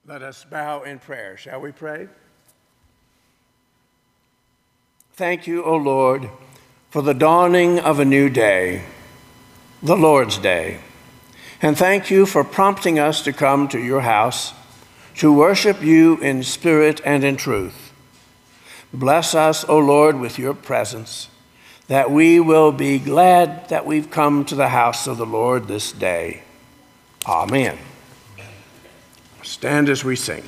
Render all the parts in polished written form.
Let us bow in prayer. Shall we pray? Thank you, O Lord, for the dawning of a new day, the Lord's Day. And thank you for prompting us to come to your house to worship you in spirit and in truth. Bless us, O Lord, with your presence, that we will be glad that we've come to the house of the Lord this day. Amen. Stand as we sing.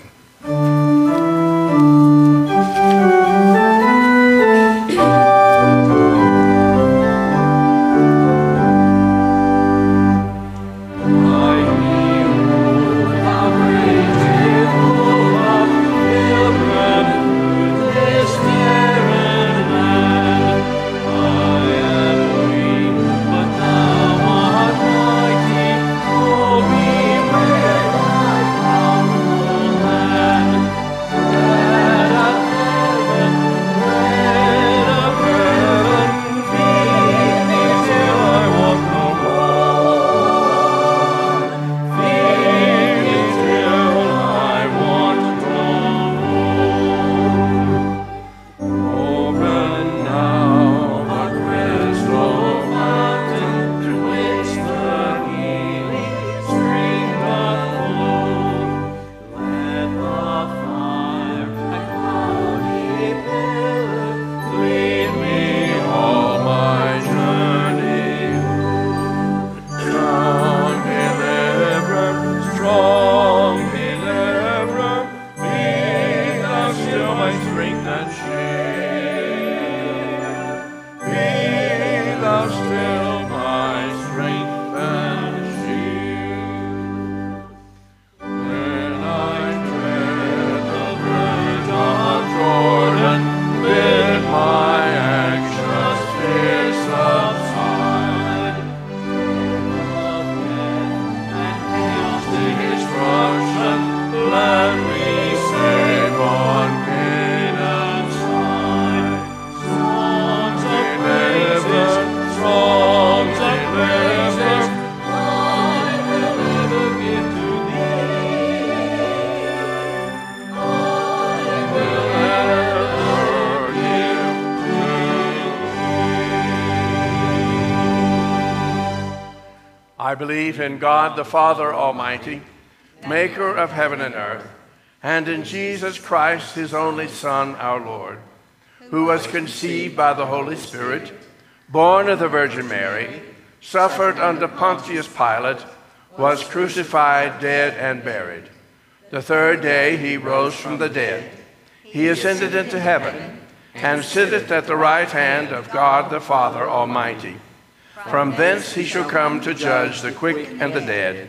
I believe in God the Father Almighty, maker of heaven and earth, and in Jesus Christ, his only Son, our Lord, who was conceived by the Holy Spirit, born of the Virgin Mary, suffered under Pontius Pilate, was crucified, dead, and buried. The third day he rose from the dead. He ascended into heaven, and sitteth at the right hand of God the Father Almighty. From thence he shall come to judge the quick and the dead.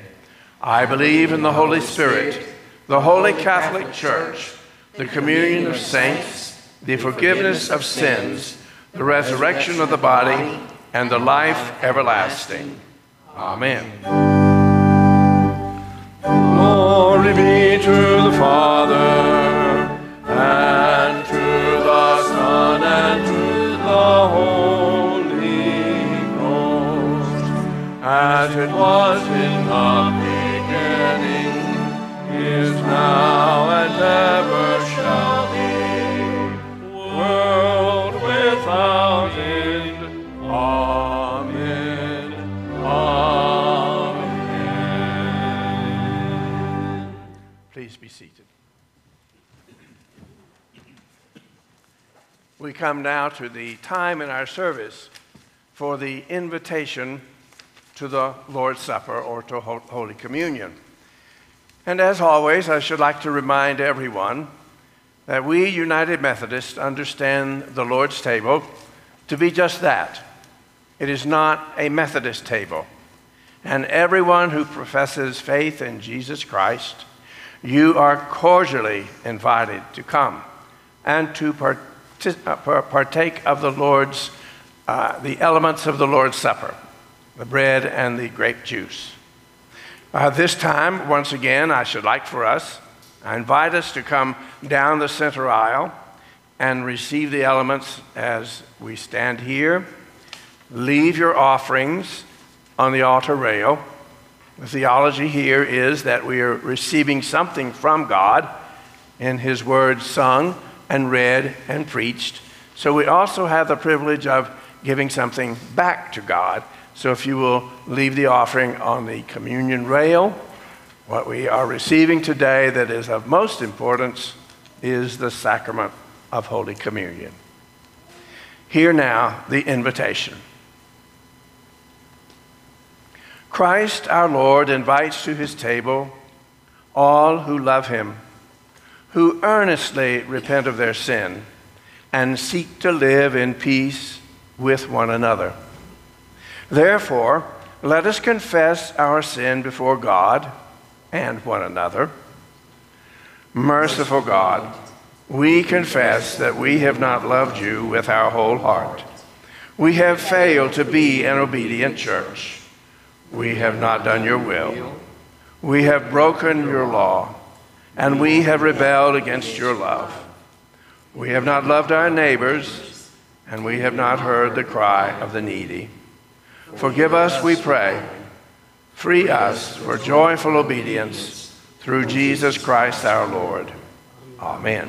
I believe in the Holy Spirit, the Holy Catholic Church, the communion of saints, the forgiveness of sins, the resurrection of the body, and the life everlasting. Amen. Glory be to the Father, and to the Son, and to the Holy as it was in the beginning, is now, and ever shall be, world without end. Amen. Amen. Please be seated. We come now to the time in our service for the invitation to the Lord's Supper or to Holy Communion. And as always, I should like to remind everyone that we United Methodists understand the Lord's table to be just that. It is not a Methodist table. And everyone who professes faith in Jesus Christ, you are cordially invited to come and to partake of the Lord's, the elements of the Lord's Supper, the bread and the grape juice. This time, once again, I should like for us, I invite us to come down the center aisle and receive the elements as we stand here. Leave your offerings on the altar rail The theology here is that we are receiving something from God in His Word sung and read and preached. So we also have the privilege of giving something back to God. So if you will leave the offering on the communion rail, what we are receiving today that is of most importance is the sacrament of Holy Communion. Hear now the invitation. Christ our Lord invites to His table all who love Him, who earnestly repent of their sin and seek to live in peace with one another. Therefore, let us confess our sin before God and one another. Merciful God, we confess that we have not loved you with our whole heart. We have failed to be an obedient church. We have not done your will. We have broken your law, and we have rebelled against your love. We have not loved our neighbors, and we have not heard the cry of the needy. Forgive us, we pray. Free us for joyful obedience through Jesus Christ our Lord. Amen.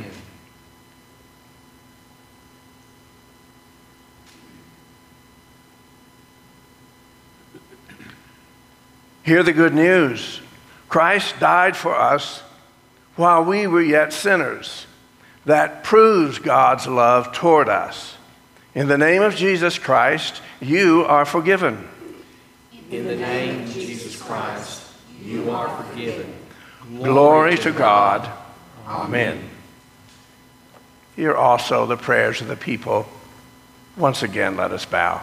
Hear the good news. Christ died for us while we were yet sinners. That proves God's love toward us. In the name of Jesus Christ, you are forgiven. In the name of Jesus Christ, you are forgiven. Glory to God. Amen. Hear also the prayers of the people. Once again, let us bow.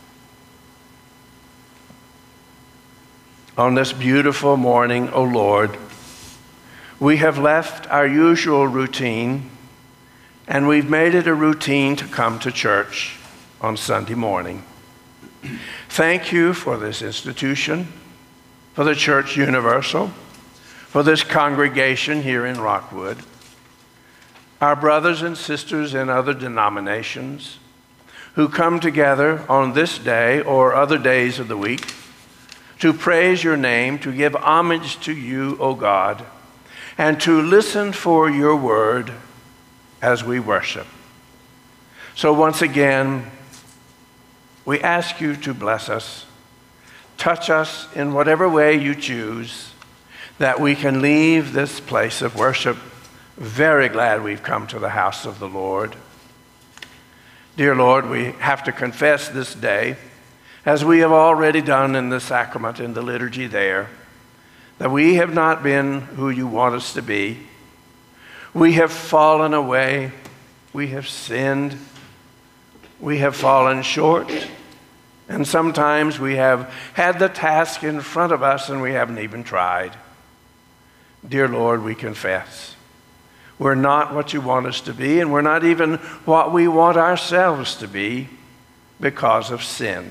On this beautiful morning, O Lord, we have left our usual routine, and we've made it a routine to come to church on Sunday morning. Thank you for this institution, for the Church Universal, for this congregation here in Rockwood, our brothers and sisters in other denominations who come together on this day or other days of the week to praise your name, to give homage to you, O God, and to listen for your word as we worship. So once again, we ask you to bless us, touch us in whatever way you choose, that we can leave this place of worship very glad we've come to the house of the Lord. Dear Lord, we have to confess this day, as we have already done in the sacrament, in the liturgy there, that we have not been who you want us to be. We have fallen away. We have sinned. We have fallen short. And sometimes we have had the task in front of us and we haven't even tried. Dear Lord, we confess. We're not what you want us to be, and we're not even what we want ourselves to be because of sin.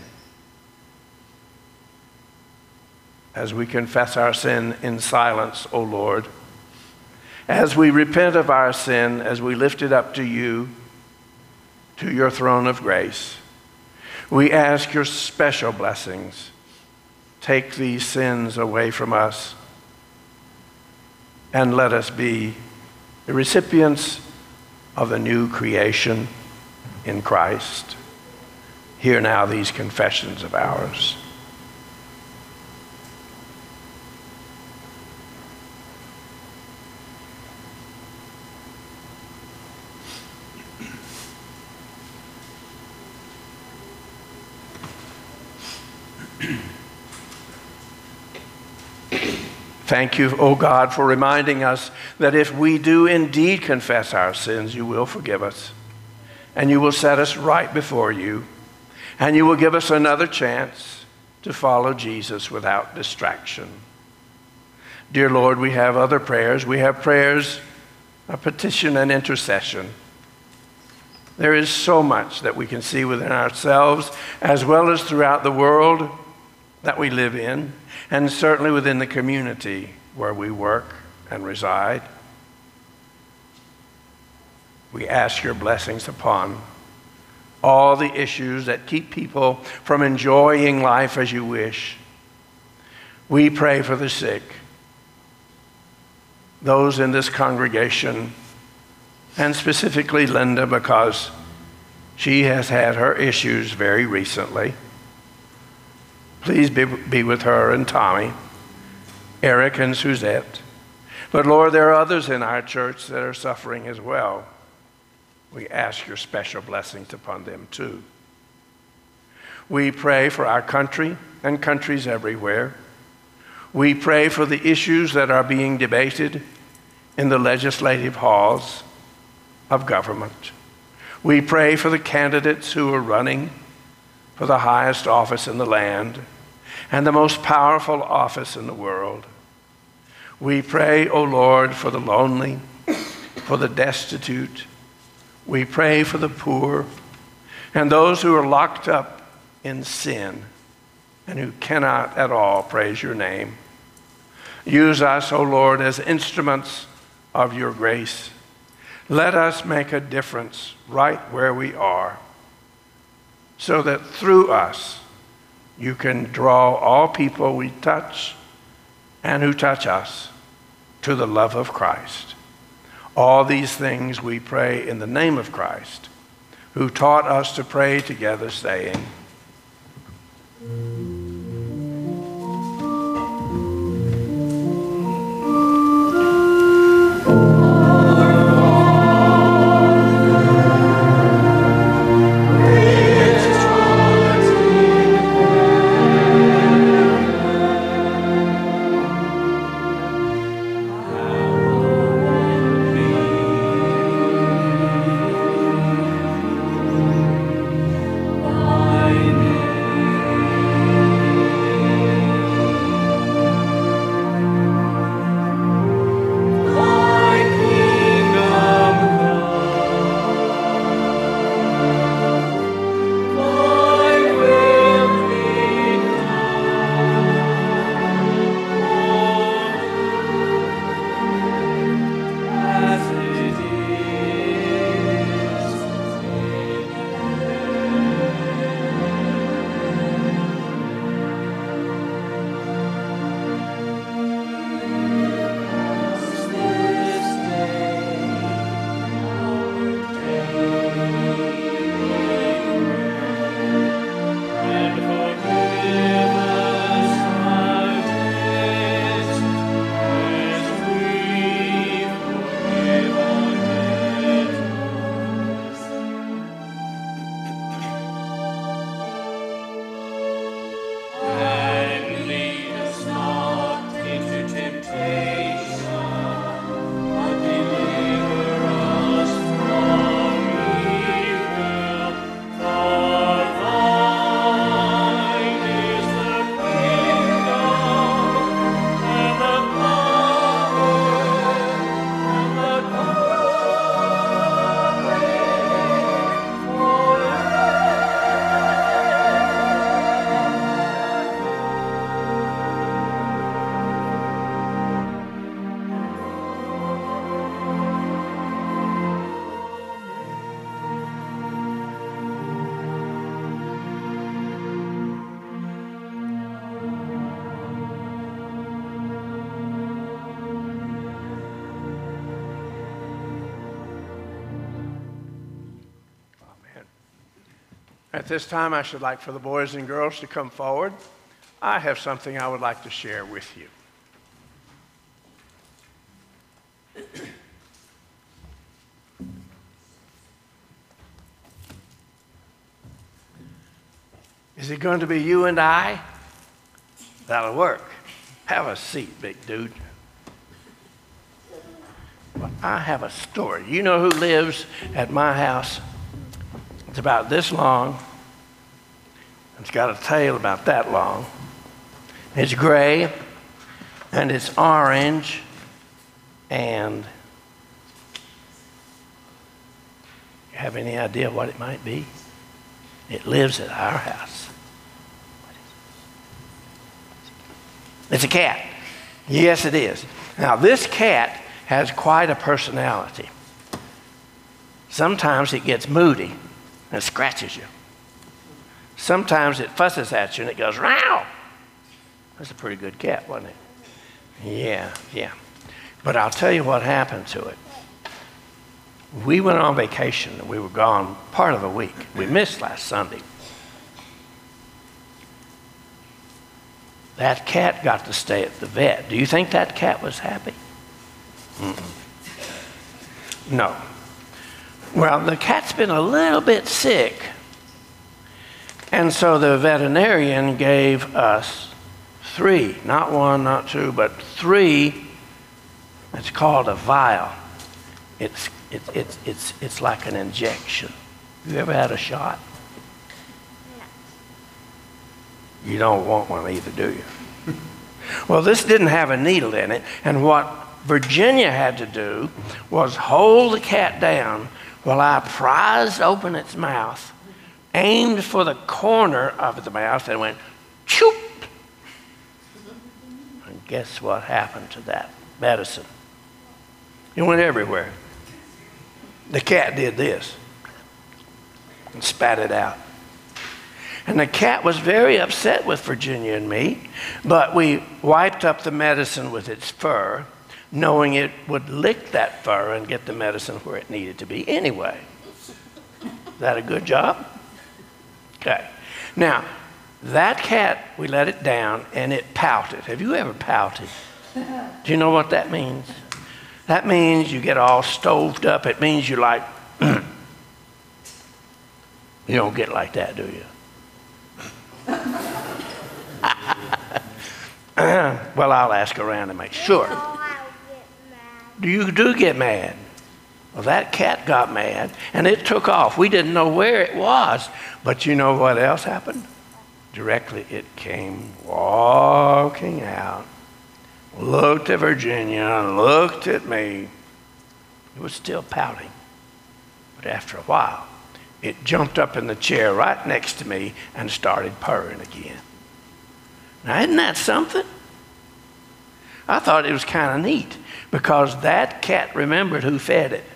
As we confess our sin in silence, O Lord, as we repent of our sin, as we lift it up to you, to your throne of grace, we ask your special blessings. Take these sins away from us and let us be the recipients of the new creation in Christ. Hear now these confessions of ours. Thank you, O God, for reminding us that if we do indeed confess our sins, you will forgive us, and you will set us right before you, and you will give us another chance to follow Jesus without distraction. Dear Lord, we have other prayers. We have prayers of petition and intercession. There is so much that we can see within ourselves, as well as throughout the world that we live in, and certainly within the community where we work and reside. We ask your blessings upon all the issues that keep people from enjoying life as you wish. We pray for the sick, those in this congregation, and specifically Linda, because she has had her issues very recently. Please be with her and Tommy, Eric and Suzette. But Lord, there are others in our church that are suffering as well. We ask your special blessings upon them too. We pray for our country and countries everywhere. We pray for the issues that are being debated in the legislative halls of government. We pray for the candidates who are running for the highest office in the land and the most powerful office in the world. We pray, O Lord, for the lonely, for the destitute. We pray for the poor and those who are locked up in sin and who cannot at all praise your name. Use us, O Lord, as instruments of your grace. Let us make a difference right where we are, so that through us you can draw all people we touch and who touch us to the love of Christ. All these things we pray in the name of Christ, who taught us to pray together, saying, At this time, I should like for the boys and girls to come forward. I have something I would like to share with you. Is it going to be you and I? That'll work. Have a seat, big dude. Well, I have a story. You know who lives at my house? It's about this long. It's got a tail about that long. It's gray, and it's orange, and you have any idea what it might be? It lives at our house. It's a cat. Yes, it is. Now, this cat has quite a personality. Sometimes it gets moody and scratches you. Sometimes it fusses at you and it goes, "Row!" That's a pretty good cat, wasn't it? Yeah. But I'll tell you what happened to it. We went on vacation and we were gone part of a week. We missed last Sunday. That cat got to stay at the vet. Do you think that cat was happy? No. Well, the cat's been a little bit sick. And so the veterinarian gave us 3, not 1, not 2, but 3. It's called a vial. It's like an injection. You ever had a shot? You don't want one either, do you? Well, this didn't have a needle in it, and what Virginia had to do was hold the cat down while I prized open its mouth, aimed for the corner of the mouth, and went, choop! And guess what happened to that medicine? It went everywhere. The cat did this and spat it out. And the cat was very upset with Virginia and me, but we wiped up the medicine with its fur, knowing it would lick that fur and get the medicine where it needed to be anyway. Is that a good job? Okay. Now, that cat, we let it down and it pouted. Have you ever pouted? Do you know what that means? That means you get all stoved up. It means you like, you don't get like that, do you? Well, I'll ask around to make sure. You do get mad. Well, that cat got mad, and it took off. We didn't know where it was. But you know what else happened? Directly it came walking out, looked at Virginia, looked at me. It was still pouting. But after a while, it jumped up in the chair right next to me and started purring again. Now, isn't that something? I thought it was kind of neat because that cat remembered who fed it.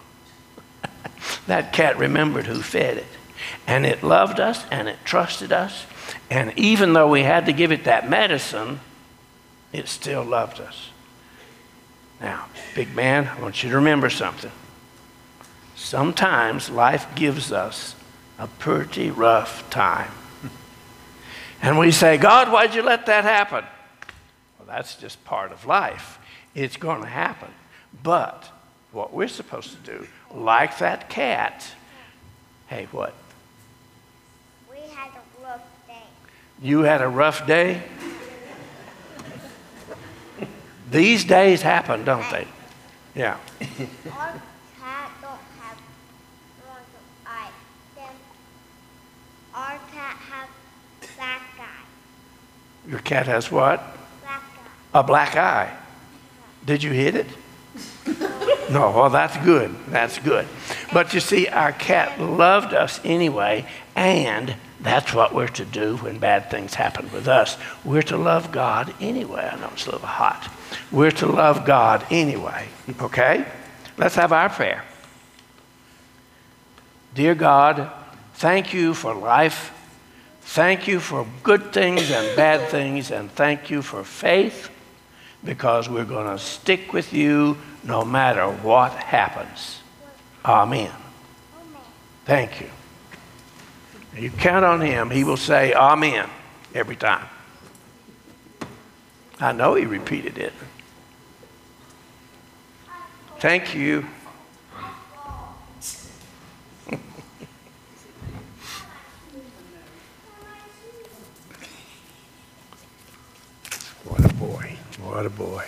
That cat remembered who fed it. And it loved us and it trusted us. And even though we had to give it that medicine, it still loved us. Now, big man, I want you to remember something. Sometimes life gives us a pretty rough time. And we say, God, why'd you let that happen? Well, that's just part of life. It's going to happen. But what we're supposed to do, like that cat, hey, what? We had a rough day. You had a rough day? These days happen, don't they? Yeah. Our cat don't have eyes. Our cat has black eye. Your cat has what? Black eye. A black eye. Did you hit it? No, well, that's good. That's good. But you see, our cat loved us anyway, and that's what we're to do when bad things happen with us. We're to love God anyway. I know it's a little hot. We're to love God anyway, okay? Let's have our prayer. Dear God, thank you for life. Thank you for good things and bad things, and thank you for faith, because we're going to stick with you no matter what happens. Amen. Thank you. You count on him, he will say amen every time. I know he repeated it. Thank you. What a boy. What a boy.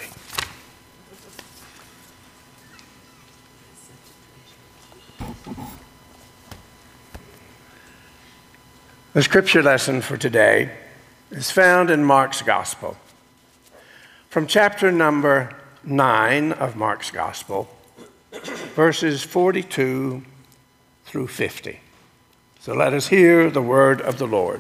The scripture lesson for today is found in Mark's Gospel. From chapter number 9 of Mark's Gospel, verses 42 through 50. So let us hear the word of the Lord.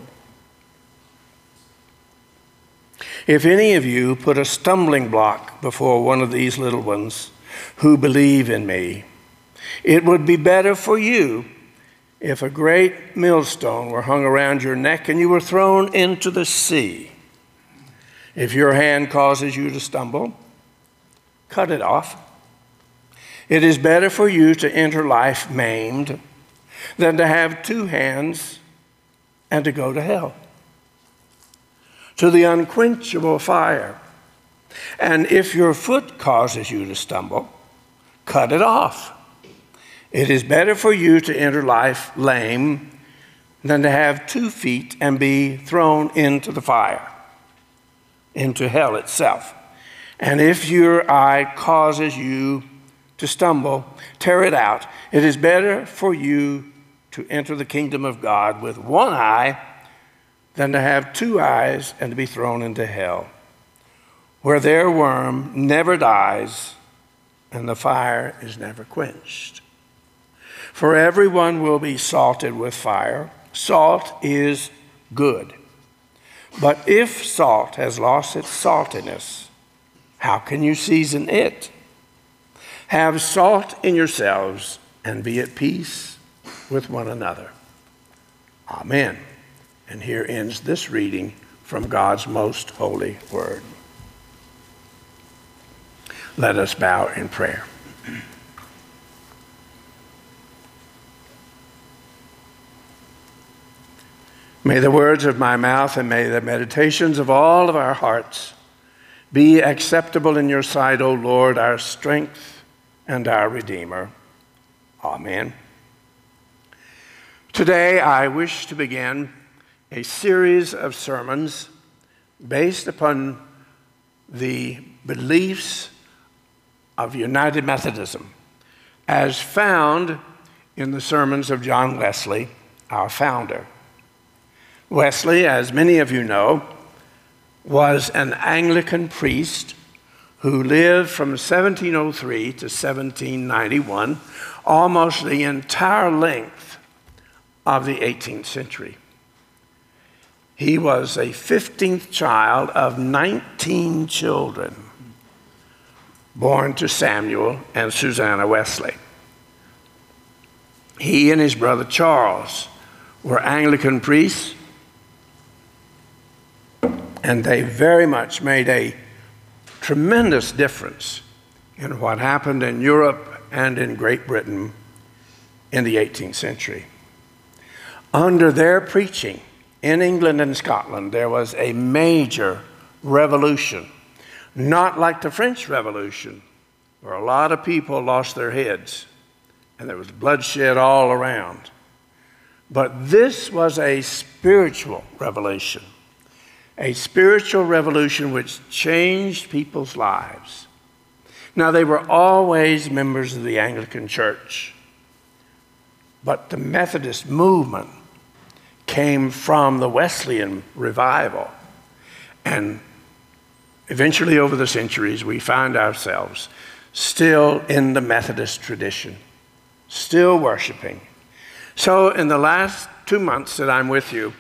If any of you put a stumbling block before one of these little ones who believe in me, it would be better for you if a great millstone were hung around your neck and you were thrown into the sea. If your hand causes you to stumble, cut it off. It is better for you to enter life maimed than to have two hands and to go to hell, to the unquenchable fire. And if your foot causes you to stumble, cut it off. It is better for you to enter life lame than to have 2 feet and be thrown into the fire, into hell itself. And if your eye causes you to stumble, tear it out. It is better for you to enter the kingdom of God with 1 eye than to have 2 eyes and to be thrown into hell, where their worm never dies and the fire is never quenched. For everyone will be salted with fire. Salt is good. But if salt has lost its saltiness, how can you season it? Have salt in yourselves and be at peace with one another. Amen. And here ends this reading from God's most holy word. Let us bow in prayer. May the words of my mouth and may the meditations of all of our hearts be acceptable in your sight, O Lord, our strength and our Redeemer. Amen. Today I wish to begin a series of sermons based upon the beliefs of United Methodism as found in the sermons of John Wesley, our founder. Wesley, as many of you know, was an Anglican priest who lived from 1703 to 1791, almost the entire length of the 18th century. He was a 15th child of 19 children born to Samuel and Susanna Wesley. He and his brother Charles were Anglican priests, and they very much made a tremendous difference in what happened in Europe and in Great Britain in the 18th century. Under their preaching in England and Scotland, there was a major revolution, not like the French Revolution, where a lot of people lost their heads and there was bloodshed all around. But this was a spiritual revolution. A spiritual revolution which changed people's lives. Now, they were always members of the Anglican Church, but the Methodist movement came from the Wesleyan revival. And eventually, over the centuries, we find ourselves still in the Methodist tradition, still worshiping. So, in the last 2 months that I'm with you,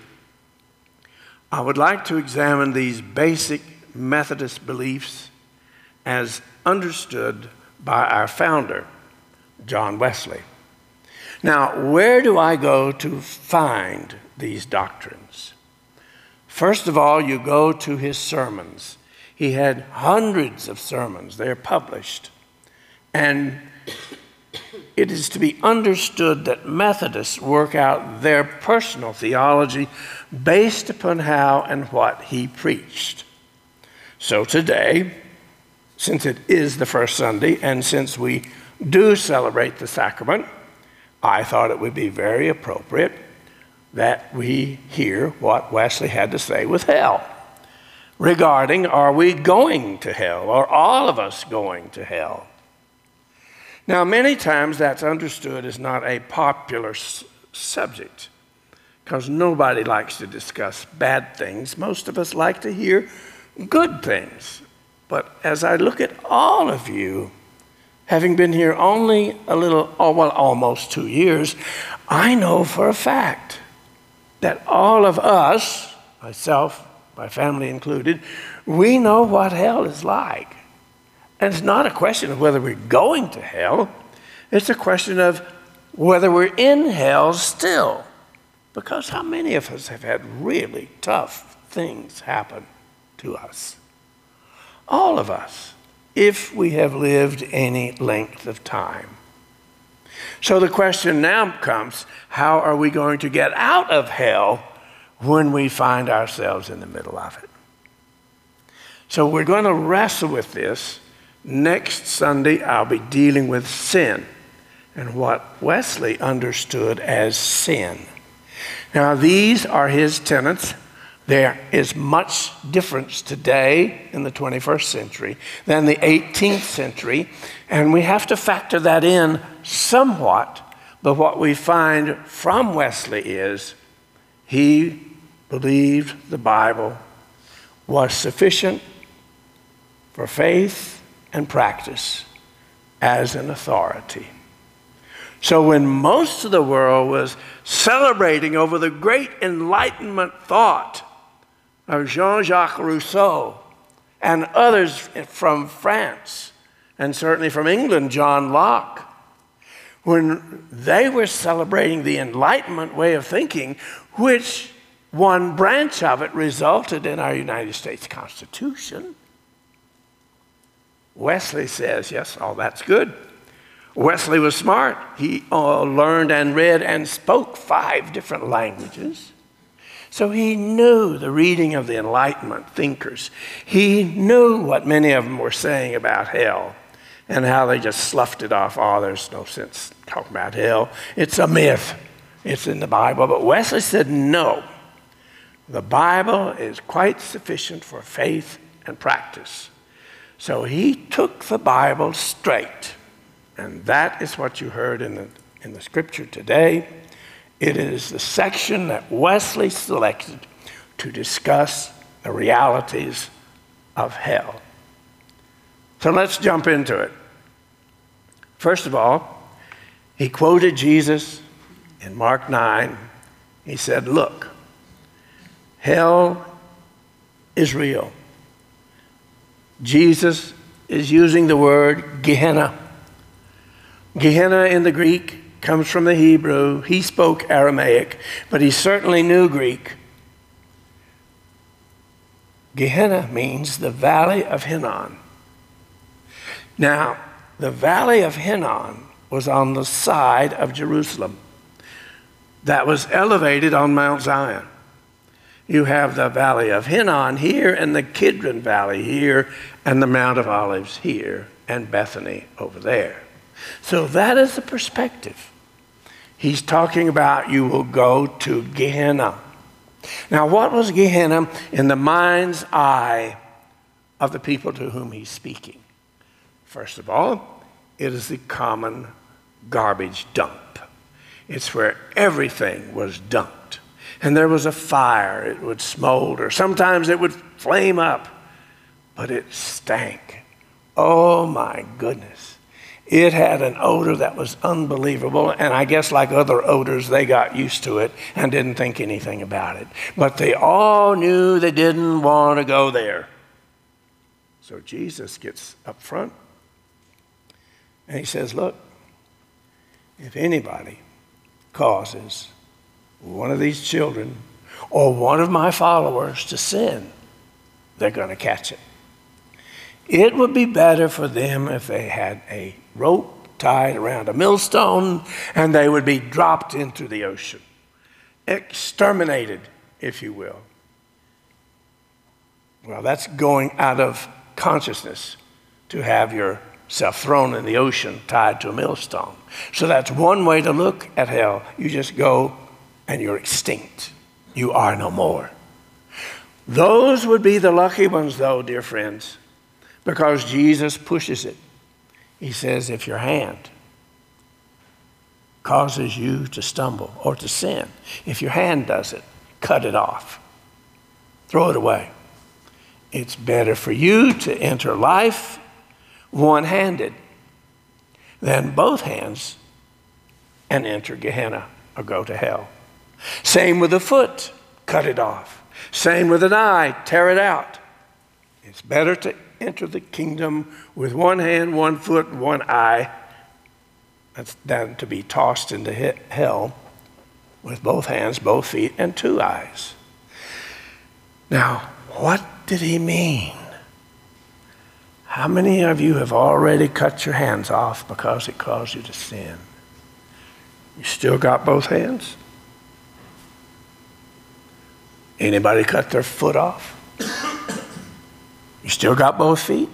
I would like to examine these basic Methodist beliefs as understood by our founder, John Wesley. Now, where do I go to find these doctrines? First of all, you go to his sermons. He had hundreds of sermons. They're published. And it is to be understood that Methodists work out their personal theology based upon how and what he preached. So today, since it is the first Sunday, and since we do celebrate the sacrament, I thought it would be very appropriate that we hear what Wesley had to say with hell regarding, are we going to hell? Are all of us going to hell? Now, many times that's understood as not a popular subject because nobody likes to discuss bad things. Most of us like to hear good things. But as I look at all of you, having been here only almost 2 years, I know for a fact that all of us, myself, my family included, we know what hell is like. And it's not a question of whether we're going to hell. It's a question of whether we're in hell still. Because how many of us have had really tough things happen to us? all of us, if we have lived any length of time. So the question now comes, how are we going to get out of hell when we find ourselves in the middle of it? So we're going to wrestle with this. Next Sunday, I'll be dealing with sin and what Wesley understood as sin. Now, these are his tenets. There is much difference today in the 21st century than the 18th century, and we have to factor that in somewhat. But what we find from Wesley is he believed the Bible was sufficient for faith and practice as an authority. So when most of the world was celebrating over the great Enlightenment thought of Jean-Jacques Rousseau and others from France, and certainly from England, John Locke, when they were celebrating the Enlightenment way of thinking, which one branch of it resulted in our United States Constitution, Wesley says, yes, all that's good. Wesley was smart. He learned and read and spoke 5 different languages. So he knew the reading of the Enlightenment thinkers. He knew what many of them were saying about hell and how they just sloughed it off. Oh, there's no sense talking about hell. It's a myth. It's in the Bible. But Wesley said, no. The Bible is quite sufficient for faith and practice. So he took the Bible straight. And that is what you heard in the scripture today. It is the section that Wesley selected to discuss the realities of hell. So let's jump into it. First of all, he quoted Jesus in Mark 9. He said, look, hell is real. Jesus is using the word Gehenna. Gehenna in the Greek comes from the Hebrew. He spoke Aramaic, but he certainly knew Greek. Gehenna means the Valley of Hinnom. Now, the Valley of Hinnom was on the side of Jerusalem that was elevated on Mount Zion. You have the Valley of Hinnom here and the Kidron Valley here and the Mount of Olives here and Bethany over there. So that is the perspective. He's talking about you will go to Gehenna. Now, what was Gehenna in the mind's eye of the people to whom he's speaking? First of all, it is the common garbage dump. It's where everything was dumped. And there was a fire. It would smolder. Sometimes it would flame up, but it stank. Oh, my goodness. It had an odor that was unbelievable, and I guess like other odors, they got used to it and didn't think anything about it. But they all knew they didn't want to go there. So Jesus gets up front, and he says, look, if anybody causes one of these children or one of my followers to sin, they're going to catch it. It would be better for them if they had a rope tied around a millstone and they would be dropped into the ocean. Exterminated, if you will. Well, that's going out of consciousness to have yourself thrown in the ocean tied to a millstone. So that's one way to look at hell. You just go and you're extinct. You are no more. Those would be the lucky ones, though, dear friends, because Jesus pushes it. He says, if your hand causes you to stumble or to sin, if your hand does it, cut it off. Throw it away. It's better for you to enter life one-handed than both hands and enter Gehenna or go to hell. Same with the foot, cut it off. Same with an eye, tear it out. It's better to enter the kingdom with one hand, one foot, one eye than to be tossed into hell with both hands, both feet, and 2 eyes. Now, what did he mean? How many of you have already cut your hands off because it caused you to sin? You still got both hands? Anybody cut their foot off? You still got both feet?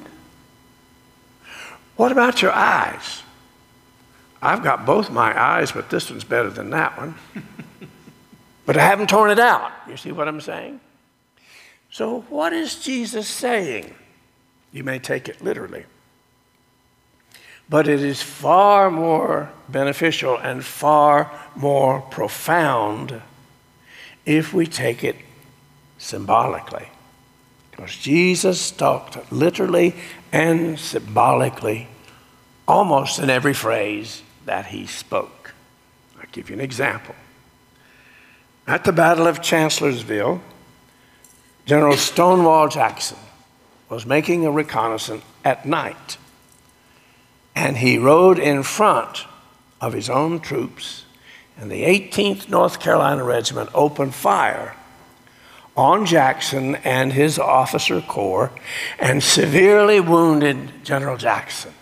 What about your eyes? I've got both my eyes, but this one's better than that one. But I haven't torn it out. You see what I'm saying? So what is Jesus saying? You may take it literally. But it is far more beneficial and far more profound if we take it symbolically. Because Jesus talked literally and symbolically almost in every phrase that he spoke. I'll give you an example. At the Battle of Chancellorsville, General Stonewall Jackson was making a reconnaissance at night, and he rode in front of his own troops, and the 18th North Carolina Regiment opened fire on Jackson and his officer corps and severely wounded General Jackson.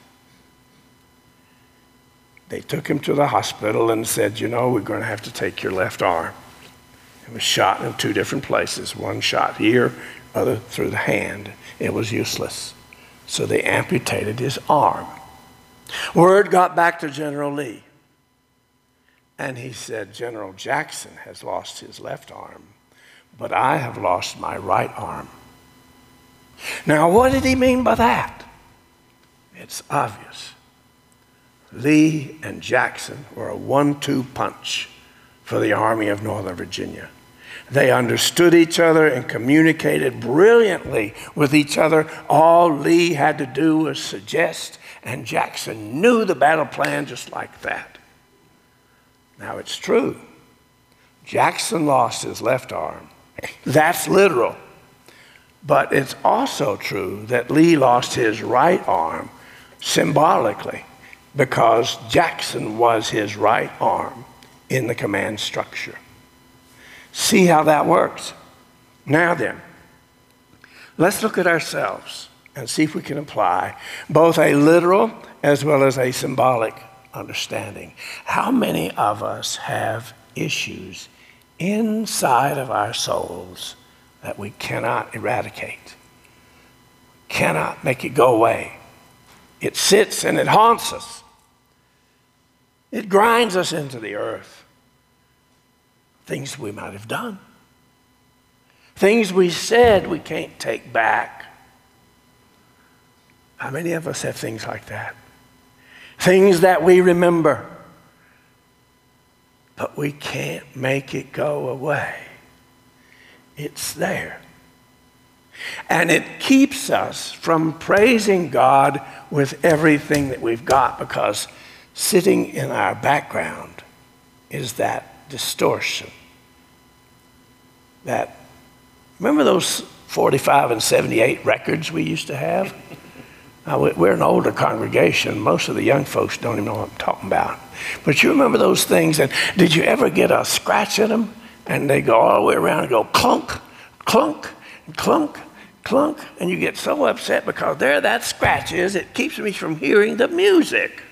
They took him to the hospital and said, you know, we're going to have to take your left arm. He was shot in 2 different places, one shot here, other through the hand. It was useless. So they amputated his arm. Word got back to General Lee, and he said, General Jackson has lost his left arm, but I have lost my right arm. Now, what did he mean by that? It's obvious. Lee and Jackson were a 1-2 punch for the Army of Northern Virginia. They understood each other and communicated brilliantly with each other. All Lee had to do was suggest, and Jackson knew the battle plan just like that. Now, it's true. Jackson lost his left arm. That's literal. But it's also true that Lee lost his right arm symbolically because Jackson was his right arm in the command structure. See how that works? Now then, let's look at ourselves and see if we can apply both a literal as well as a symbolic understanding. How many of us have issues inside of our souls that we cannot eradicate, cannot make it go away? It sits and it haunts us. It grinds us into the earth. Things we might have done. Things we said we can't take back. How many of us have things like that? Things that we remember, but we can't make it go away. It's there. And it keeps us from praising God with everything that we've got, because sitting in our background is that distortion. Remember those 45 and 78 records we used to have? We're an older congregation. Most of the young folks don't even know what I'm talking about. But you remember those things, and did you ever get a scratch in them? And they go all the way around and go clunk, clunk, clunk, clunk, and you get so upset because there that scratch is, it keeps me from hearing the music.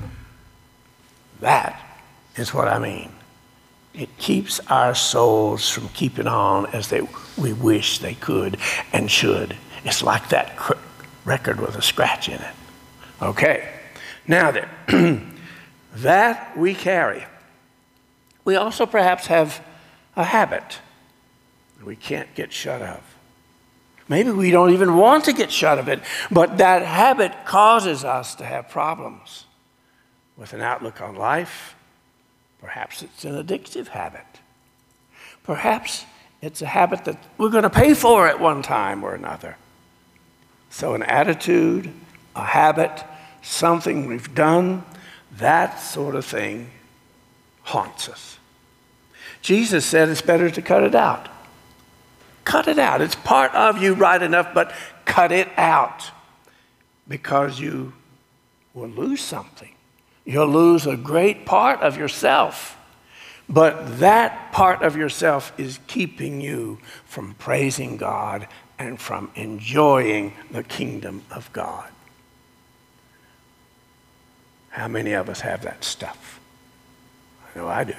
That is what I mean. It keeps our souls from keeping on as we wish they could and should. It's like that record with a scratch in it. Okay, now then, that we carry. We also perhaps have a habit that we can't get shut of. Maybe we don't even want to get shut of it, but that habit causes us to have problems with an outlook on life. Perhaps it's an addictive habit. Perhaps it's a habit that we're going to pay for at one time or another. So an attitude, a habit, something we've done, that sort of thing haunts us. Jesus said it's better to cut it out. Cut it out. It's part of you, right enough, but cut it out, because you will lose something. You'll lose a great part of yourself. But that part of yourself is keeping you from praising God and from enjoying the kingdom of God. How many of us have that stuff? I know I do.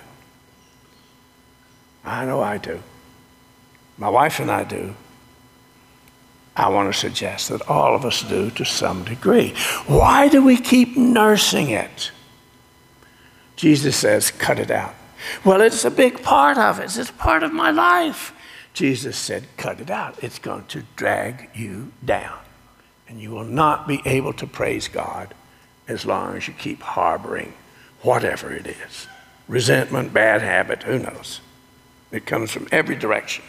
I know I do. My wife and I do. I want to suggest that all of us do to some degree. Why do we keep nursing it? Jesus says, cut it out. Well, it's a big part of it. It's part of my life. Jesus said, cut it out. It's going to drag you down. And you will not be able to praise God as long as you keep harboring whatever it is. Resentment, bad habit, who knows? It comes from every direction.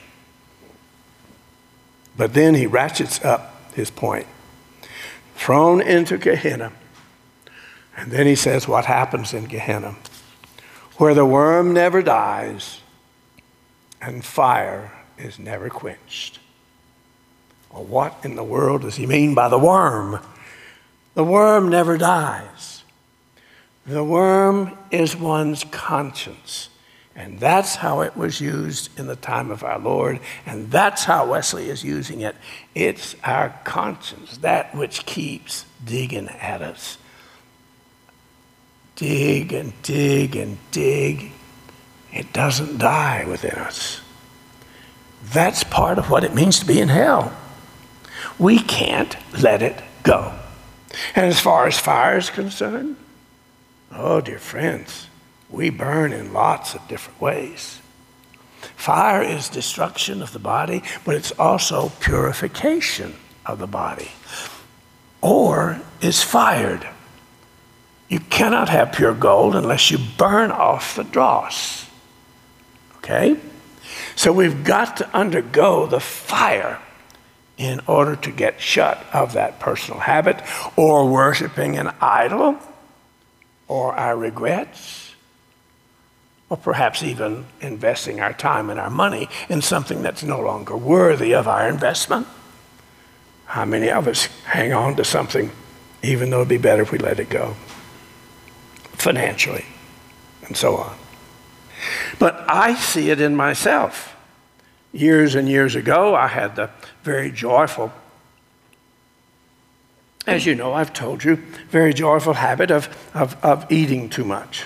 But then he ratchets up his point. Thrown into Gehenna. And then he says what happens in Gehenna. Where the worm never dies and fire is never quenched. Well, what in the world does he mean by the worm? The worm never dies. The worm is one's conscience. And that's how it was used in the time of our Lord. And that's how Wesley is using it. It's our conscience, that which keeps digging at us. Dig and dig and dig. It doesn't die within us. That's part of what it means to be in hell. We can't let it go. And as far as fire is concerned, oh, dear friends, we burn in lots of different ways. Fire is destruction of the body, but it's also purification of the body. Or is fired. You cannot have pure gold unless you burn off the dross. Okay? So we've got to undergo the fire in order to get shut of that personal habit or worshiping an idol or our regrets, or perhaps even investing our time and our money in something that's no longer worthy of our investment. How many of us hang on to something even though it'd be better if we let it go? Financially, and so on. But I see it in myself. Years and years ago, I had the very joyful, as you know, I've told you, very joyful habit of eating too much.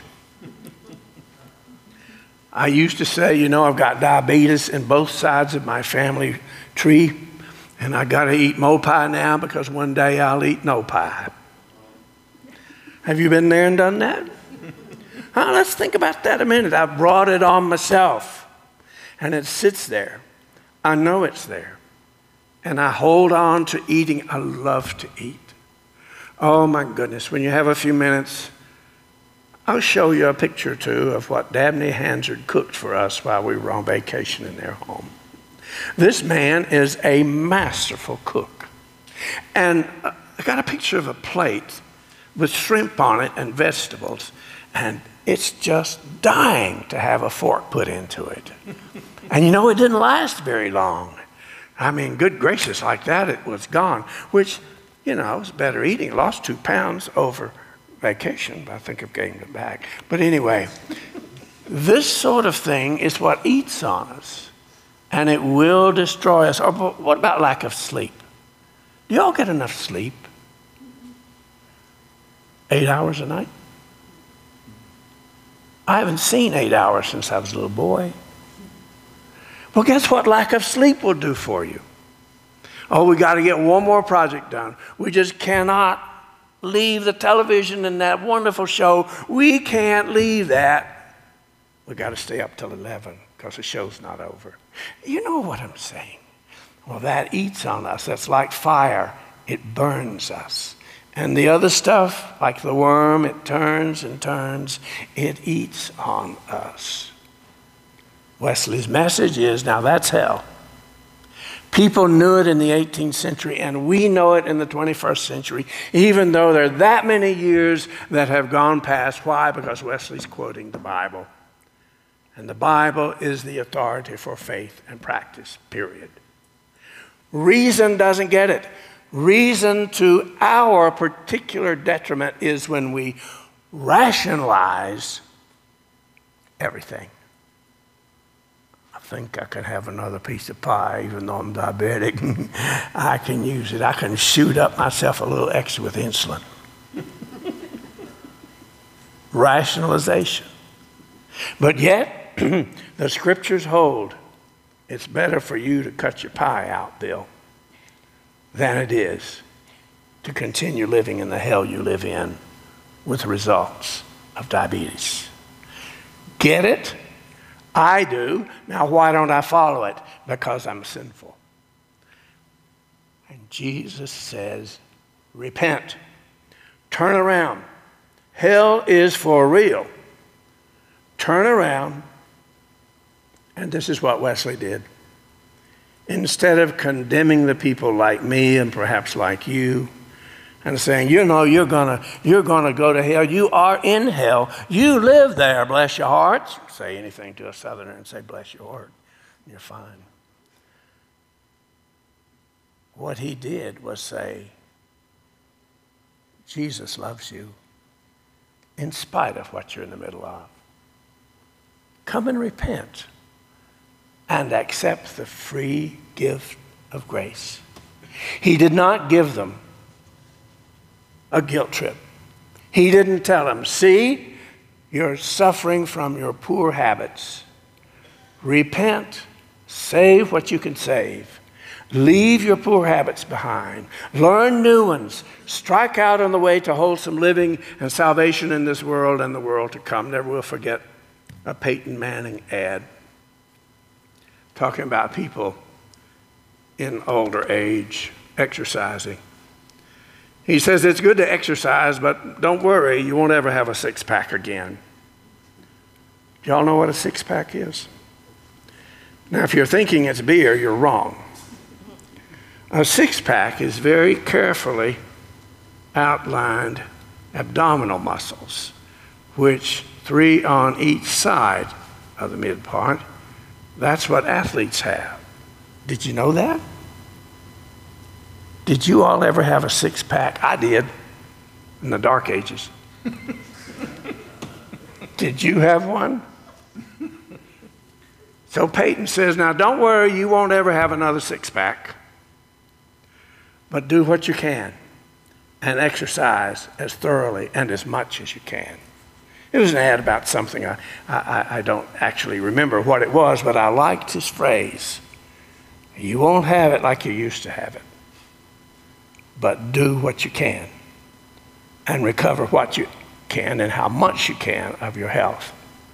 I used to say, you know, I've got diabetes in both sides of my family tree, and I got to eat mo pie now because one day I'll eat no pie. Have you been there and done that? Let's think about that a minute. I brought it on myself, and it sits there. I know it's there, and I hold on to eating. I love to eat. Oh, my goodness. When you have a few minutes, I'll show you a picture or two of what Dabney Hansard cooked for us while we were on vacation in their home. This man is a masterful cook. And I got a picture of a plate with shrimp on it and vegetables, and it's just dying to have a fork put into it. And you know, it didn't last very long. I mean, good gracious, like that, it was gone, which, you know, was better eating. I lost 2 pounds over vacation, but I think I've gained it back. But anyway, this sort of thing is what eats on us, and it will destroy us. Or what about lack of sleep? Do y'all get enough sleep? 8 hours a night? I haven't seen 8 hours since I was a little boy. Well, guess what lack of sleep will do for you? Oh, we got to get one more project done. We just cannot leave the television and that wonderful show. We can't leave that. We got to stay up till 11 because the show's not over. You know what I'm saying? Well, that eats on us. That's like fire. It burns us. And the other stuff, like the worm, it turns and turns. It eats on us. Wesley's message is, now that's hell. People knew it in the 18th century, and we know it in the 21st century, even though there are that many years that have gone past. Why? Because Wesley's quoting the Bible. And the Bible is the authority for faith and practice, period. Reason doesn't get it. Reason to our particular detriment is when we rationalize everything. I think I could have another piece of pie, even though I'm diabetic. I can use it. I can shoot up myself a little extra with insulin. rationalization. But yet, the scriptures hold it's better for you to cut your pie out, Bill, than it is to continue living in the hell you live in with the results of diabetes. Get it? I do. Now, why don't I follow it? Because I'm sinful. And Jesus says, repent. Turn around. Hell is for real. Turn around. And this is what Wesley did. Instead of condemning the people like me and perhaps like you, and saying, you know, you're gonna go to hell. You are in hell. You live there, bless your hearts. Say anything to a Southerner and say, bless your heart. You're fine. What he did was say, Jesus loves you in spite of what you're in the middle of. Come and repent and accept the free gift of grace. He did not give them a guilt trip. He didn't tell them, see, you're suffering from your poor habits. Repent, save what you can save. Leave your poor habits behind. Learn new ones. Strike out on the way to wholesome living and salvation in this world and the world to come. Never will forget a Peyton Manning ad talking about people in older age exercising. He says it's good to exercise, but don't worry, you won't ever have a six-pack again. Y'all know what a six-pack is? Now, if you're thinking it's beer, you're wrong. A six-pack is very carefully outlined abdominal muscles, which 3 on each side of the mid part. That's what athletes have. Did you know that? Did you all ever have a six-pack? I did, in the dark ages. Did you have one? So Peyton says, now don't worry, you won't ever have another six-pack. But do what you can and exercise as thoroughly and as much as you can. It was an ad about something I don't actually remember what it was, but I liked his phrase. You won't have it like you used to have it. But do what you can and recover what you can and how much you can of your health.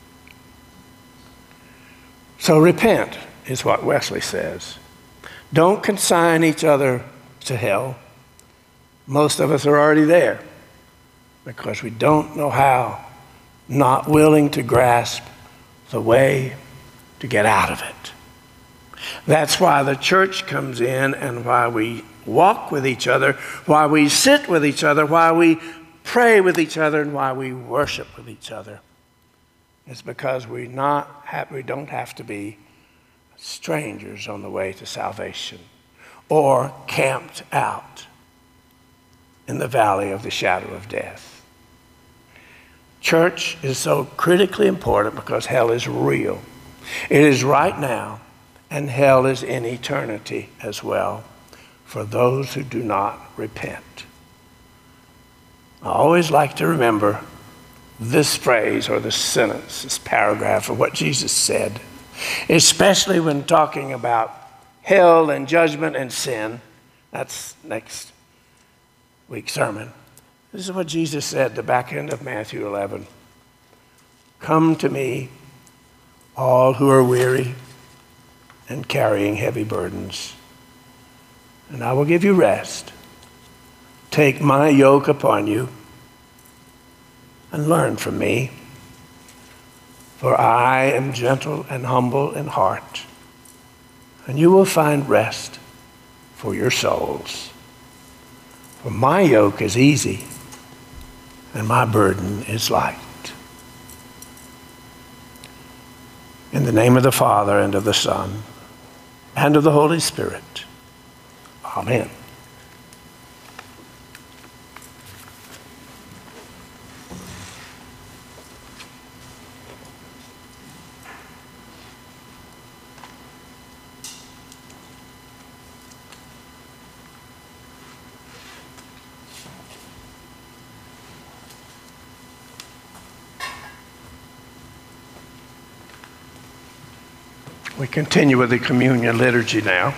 So repent is what Wesley says. Don't consign each other to hell. Most of us are already there because we don't know how, not willing to grasp the way to get out of it. That's why the church comes in and why we walk with each other, why we sit with each other, why we pray with each other, and why we worship with each other. It's because we don't have to be strangers on the way to salvation or camped out in the valley of the shadow of death. Church is so critically important because hell is real. It is right now, and hell is in eternity as well for those who do not repent. I always like to remember this phrase or this sentence, this paragraph of what Jesus said, especially when talking about hell and judgment and sin. That's next week's sermon. This is what Jesus said, the back end of Matthew 11. Come to me, all who are weary and carrying heavy burdens, and I will give you rest. Take my yoke upon you and learn from me, for I am gentle and humble in heart, and you will find rest for your souls. For my yoke is easy and my burden is light. In the name of the Father, and of the Son, and of the Holy Spirit. Amen. We continue with the communion liturgy now.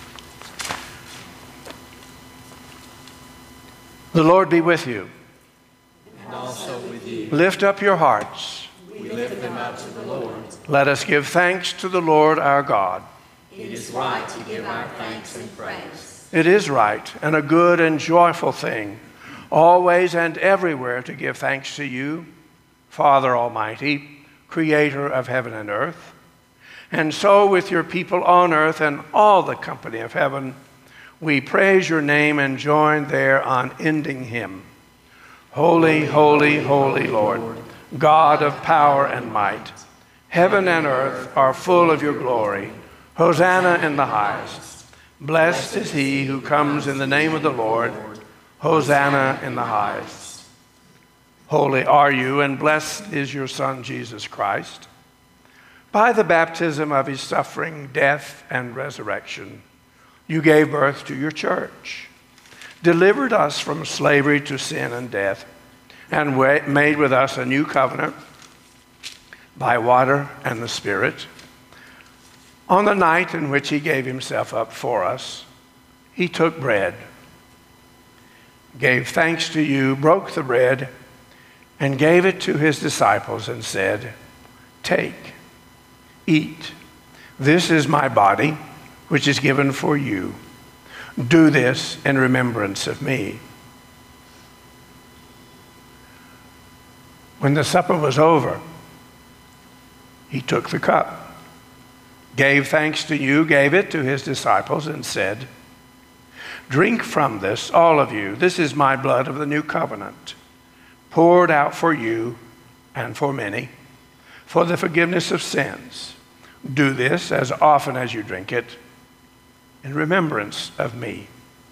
The Lord be with you. And also with you. Lift up your hearts. We lift them up to the Lord. Let us give thanks to the Lord our God. It is right to give our thanks and praise. It is right and a good and joyful thing, always and everywhere to give thanks to you, Father Almighty, Creator of heaven and earth. And so with your people on earth and all the company of heaven, we praise your name and join their unending hymn. Holy, holy, holy Lord, God of power and might. Heaven and earth are full of your glory. Hosanna in the highest. Blessed is he who comes in the name of the Lord. Hosanna in the highest. Holy are you, and blessed is your Son, Jesus Christ. By the baptism of his suffering, death, and resurrection, you gave birth to your church, delivered us from slavery to sin and death, and made with us a new covenant by water and the Spirit. On the night in which he gave himself up for us, he took bread, gave thanks to you, broke the bread, and gave it to his disciples and said, "Take, eat. This is my body, which is given for you. Do this in remembrance of me." When the supper was over, he took the cup, gave thanks to you, gave it to his disciples, and said, "Drink from this, all of you. This is my blood of the new covenant, poured out for you and for many, for the forgiveness of sins. Do this as often as you drink it in remembrance of me."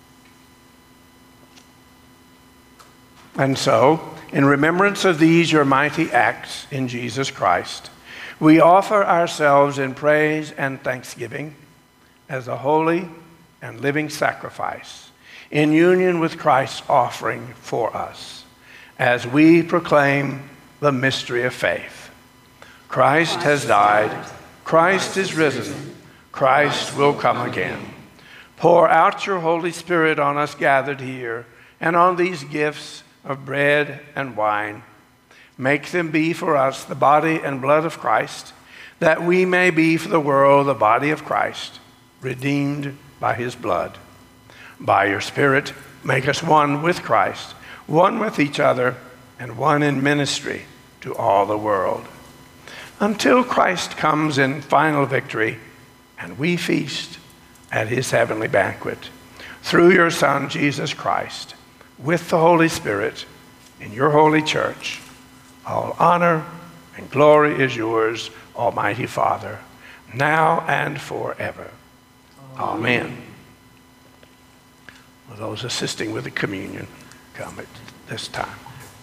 And so, in remembrance of these your mighty acts in Jesus Christ, we offer ourselves in praise and thanksgiving as a holy and living sacrifice in union with Christ's offering for us, as we proclaim the mystery of faith. Christ has died. Christ is risen. Christ will come again. Pour out your Holy Spirit on us gathered here and on these gifts of bread and wine. Make them be for us the body and blood of Christ, that we may be for the world the body of Christ, redeemed by his blood. By your Spirit, make us one with Christ, one with each other, and one in ministry to all the world, until Christ comes in final victory and we feast at his heavenly banquet. Through your Son, Jesus Christ, with the Holy Spirit, in your holy church, all honor and glory is yours, Almighty Father, now and forever. Amen. Will those assisting with the communion come at this time?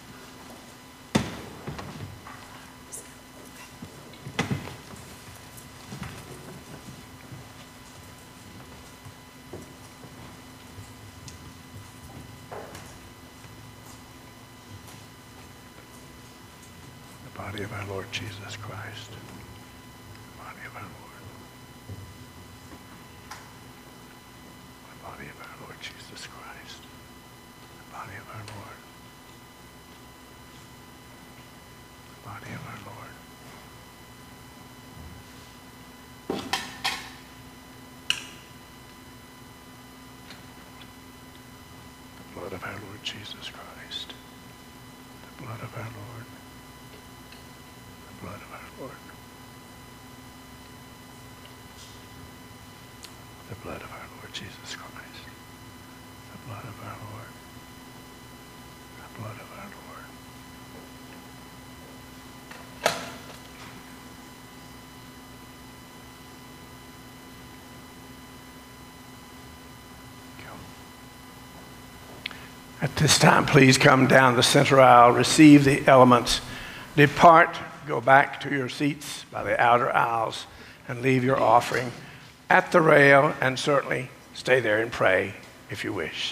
Body of our Lord Jesus Christ. The body of our Lord. The body of our Lord Jesus Christ. The body of our Lord. The body of our Lord. The blood of our Lord Jesus Christ. The blood of our Lord. Blood of our Lord. The blood of our Lord Jesus Christ. The blood of our Lord. The blood of our Lord. At this time, please come down the center aisle, receive the elements, depart. Go back to your seats by the outer aisles and leave your offering at the rail, and certainly stay there and pray if you wish.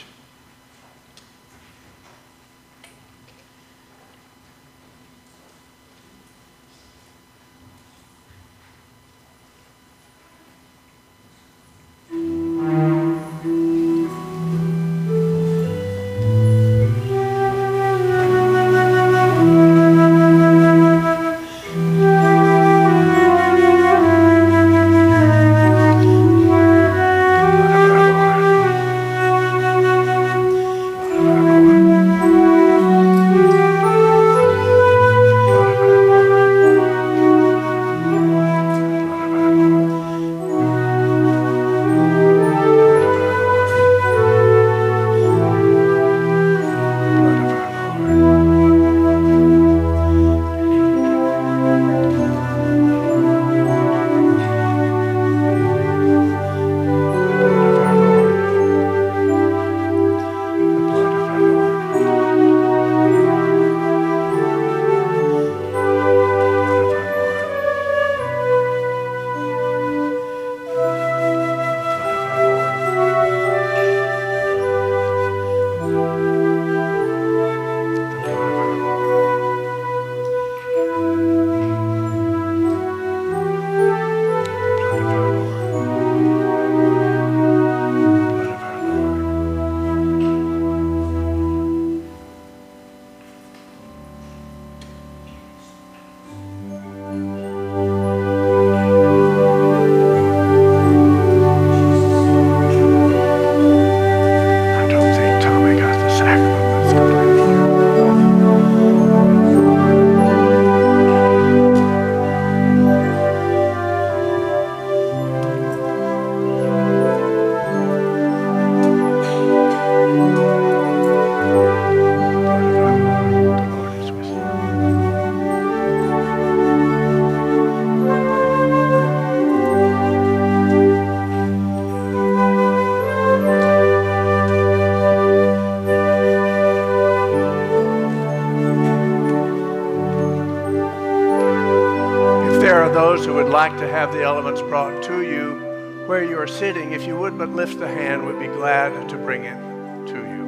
are those who would like to have the elements brought to you where you are sitting. If you would but lift the hand, we'd be glad to bring it to you.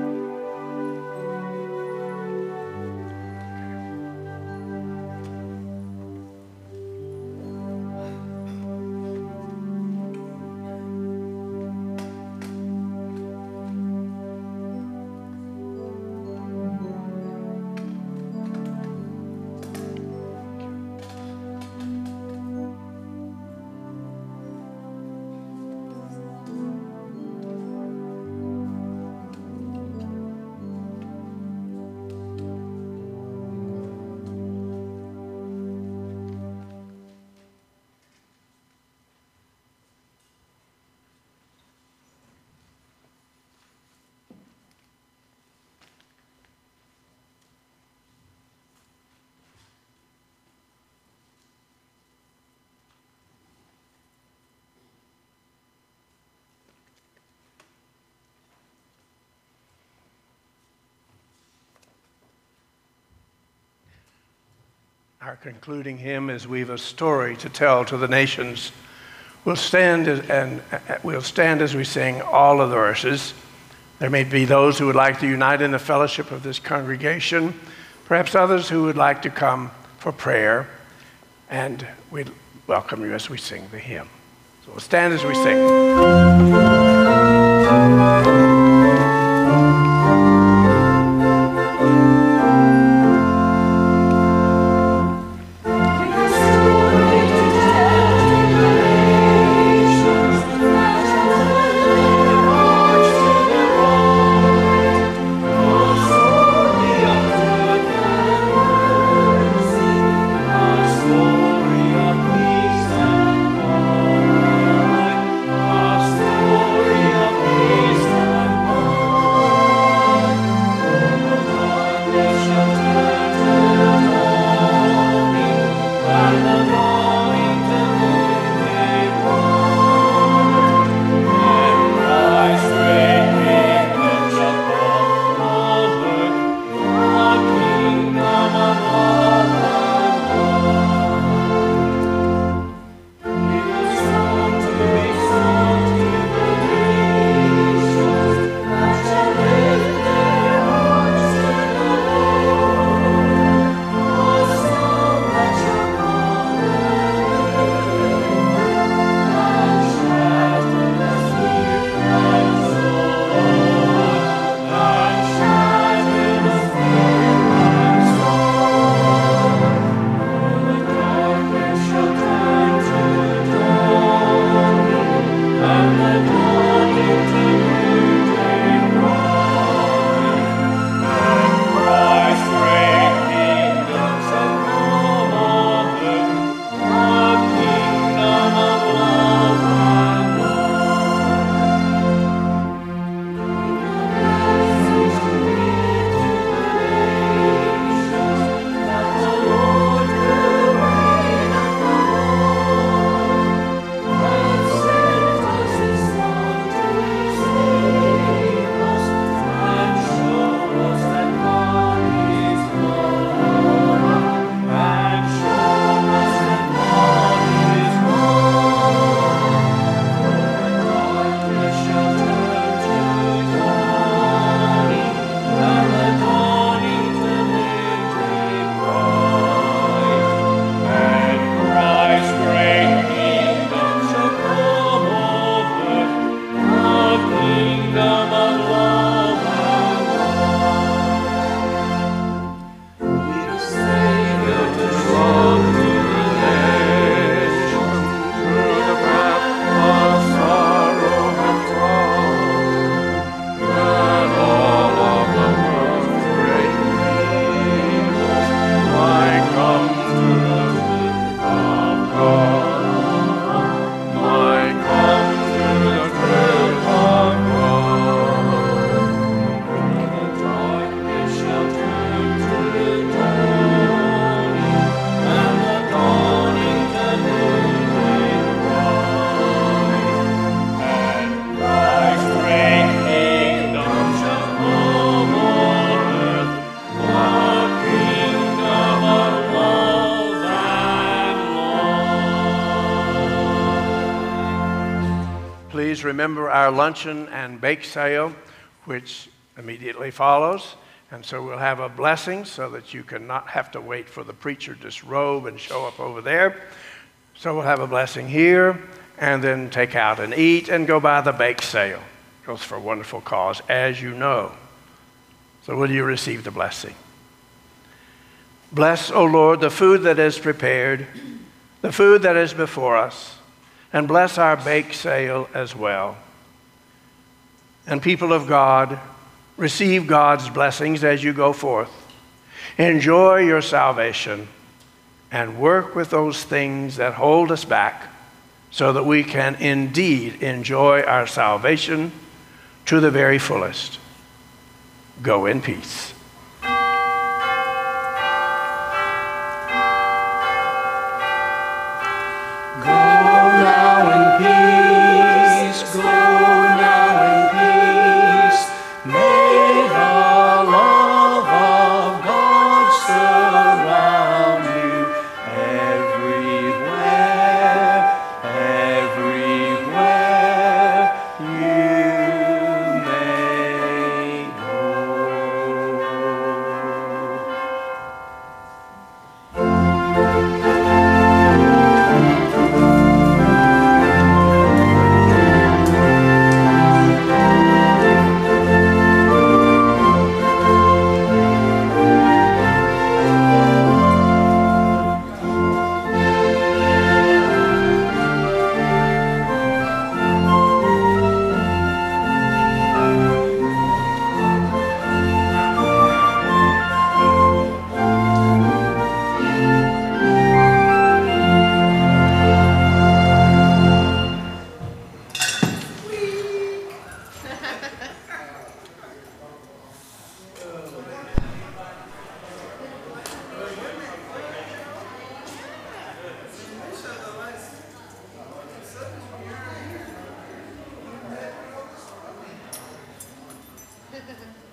Our concluding hymn is "We've a Story to Tell to the Nations." We'll stand as we sing all of the verses. There may be those who would like to unite in the fellowship of this congregation, perhaps others who would like to come for prayer, and we welcome you as we sing the hymn. So we'll stand as we sing. Story of peace and please remember our luncheon and bake sale, which immediately follows. And so we'll have a blessing so that you can not have to wait for the preacher to disrobe and show up over there. So we'll have a blessing here, and then take out and eat and go by the bake sale. It goes for a wonderful cause, as you know. So will you receive the blessing? Bless, O Lord, the food that is prepared, the food that is before us, and bless our bake sale as well. And people of God, receive God's blessings as you go forth. Enjoy your salvation and work with those things that hold us back so that we can indeed enjoy our salvation to the very fullest. Go in peace. Ha ha ha.